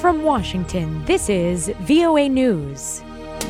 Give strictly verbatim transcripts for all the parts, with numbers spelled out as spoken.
from Washington, this is V O A News.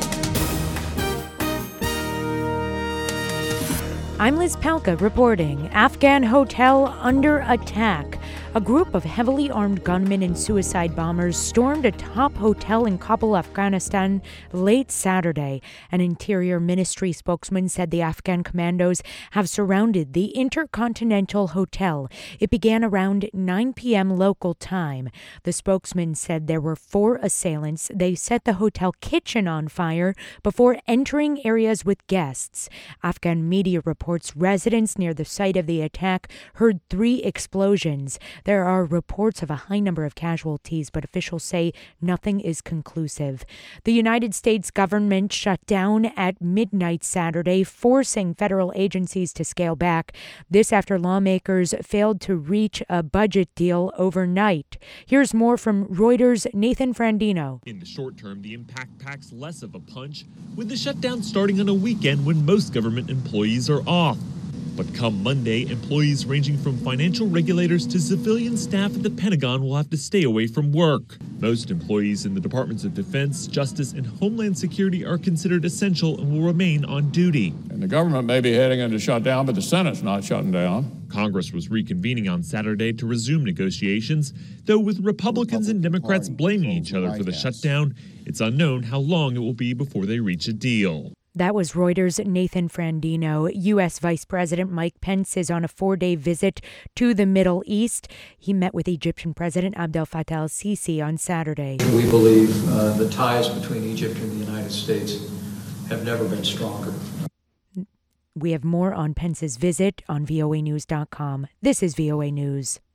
I'm Liz Palka reporting. Afghan hotel under attack. A group of heavily armed gunmen and suicide bombers stormed a top hotel in Kabul, Afghanistan, late Saturday. An Interior Ministry spokesman said the Afghan commandos have surrounded the Intercontinental Hotel. It began around nine p.m. local time. The spokesman said there were four assailants. They set the hotel kitchen on fire before entering areas with guests. Afghan media reports residents near the site of the attack heard three explosions. There are reports of a high number of casualties, but officials say nothing is conclusive. The United States government shut down at midnight Saturday, forcing federal agencies to scale back. This after lawmakers failed to reach a budget deal overnight. Here's more from Reuters' Nathan Frandino. In the short term, the impact packs less of a punch, with the shutdown starting on a weekend when most government employees are off. But come Monday, employees ranging from financial regulators to civilian staff at the Pentagon will have to stay away from work. Most employees in the Departments of Defense, Justice, and Homeland Security are considered essential and will remain on duty. And the government may be heading into shutdown, but the Senate's not shutting down. Congress was reconvening on Saturday to resume negotiations, though with Republicans and Democrats blaming each other for the shutdown, it's unknown how long it will be before they reach a deal. That was Reuters' Nathan Frandino. U S. Vice President Mike Pence is on a four-day visit to the Middle East. He met with Egyptian President Abdel Fattah el-Sisi on Saturday. We believe uh, the ties between Egypt and the United States have never been stronger. We have more on Pence's visit on V O A news dot com. This is V O A News.